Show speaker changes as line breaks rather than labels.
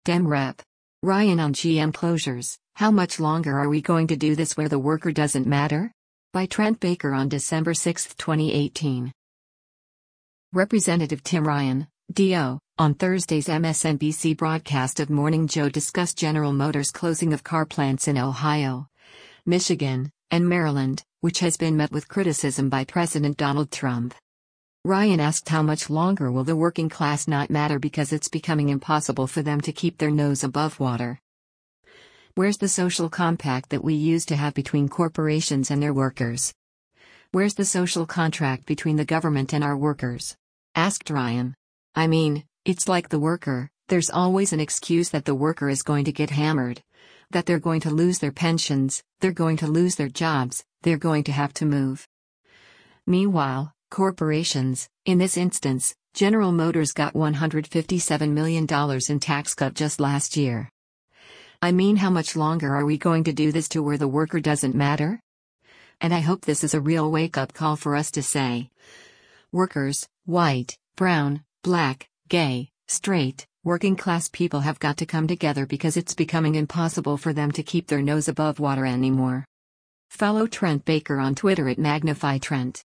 Dem Rep. Ryan on GM closures, how much longer are we going to do this where the worker doesn't matter? By Trent Baker on December 6, 2018. Representative Tim Ryan, DO, on Thursday's MSNBC broadcast of Morning Joe discussed General Motors' closing of car plants in Ohio, Michigan, and Maryland, which has been met with criticism by President Donald Trump. Ryan asked how much longer will the working class not matter because it's becoming impossible for them to keep their nose above water. Where's the social compact that we used to have between corporations and their workers? Where's the social contract between the government and our workers? Asked Ryan. I mean, it's like the worker, there's always an excuse that the worker is going to get hammered. That they're going to lose their pensions, they're going to lose their jobs, they're going to have to move. Meanwhile, corporations, in this instance, General Motors got $157 million in tax cut just last year. I mean, how much longer are we going to do this to where the worker doesn't matter? And I hope this is a real wake-up call for us to say, workers, white, brown, black, gay, straight, working class people have got to come together because it's becoming impossible for them to keep their nose above water anymore. Follow Trent Baker on Twitter at MagnifyTrent.